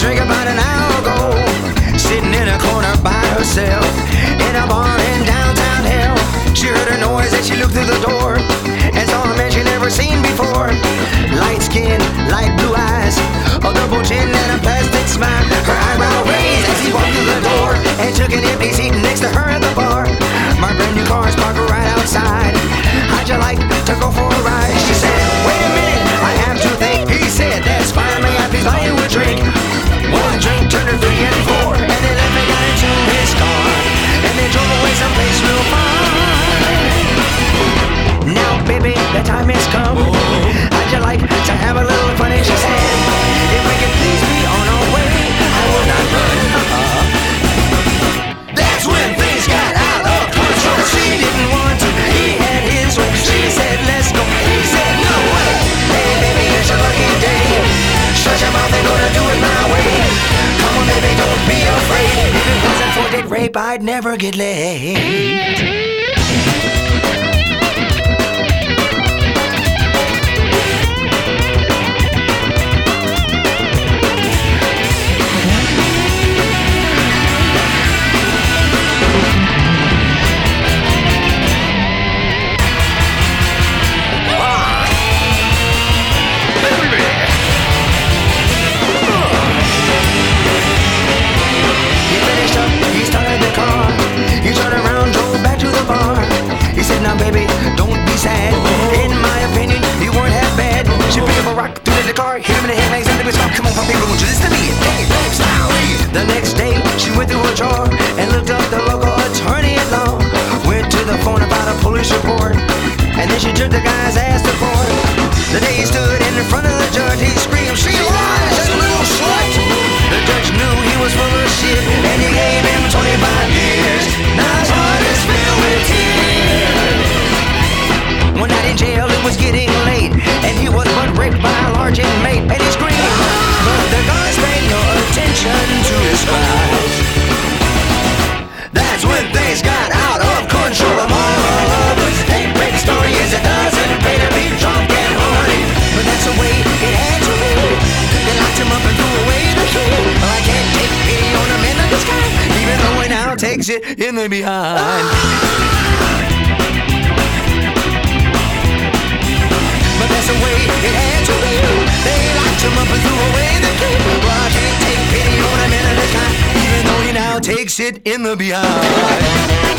drink about an hour ago, sitting in a corner by herself in a bar in downtown hell. She heard a noise as she looked through the door and saw a man she never seen before. Light skin, light blue eyes, a double chin and a plastic smile. Her eyebrow raised as he walked through the door and took an empty seat next to her at the bar. My brand new car is parked right outside. How'd you like to go for a ride? She said, wait a minute, I have to think. He said, that's fine, may I please buy you a drink? One drink turned to 3 and 4, and they let me got into his car, and they drove away someplace real far. Now, baby, the time has come. How'd you like to have a little fun? And she said, if we could please be on our way, I will not run. That's when things got out of control. She didn't want to, he had his way. She said, let's go. He said, no way. Hey, baby, it's your lucky day. Shut your mouth, they're gonna do it my way. Come on, baby, don't be afraid. If it wasn't for date rape, I'd never get laid. Now baby, don't be sad. In my opinion, you weren't half bad. She picked up a rock, threw it in the car, hit him in the head, legs under his car. Come on, puppy, won't you listen to me? Hey, style. The next day, she went through her drawer and looked up the local attorney at law. Went to the phone about a police report, and then she took the guy's ass to court. The day he stood in front of the judge, he screamed, she lies, that little slut. The judge knew he was full of shit, and he gave him 25 years. Now his heart is filled with tears. One night in jail, it was getting late, and he was but raped by a large inmate, and he screamed, but the guards paid no attention to his cries. That's when things got out of control. The moral of this hate rape story is it doesn't pay to be drunk and horny, but that's the way it had to be. They locked him up and threw away the key. Well, I can't take pity on a man of this kind, even though he now takes it in the behind. But that's the way it had to be. They locked him up and threw away the key. Well, I can't take pity on a man of this kind, even though he now takes it in the behind.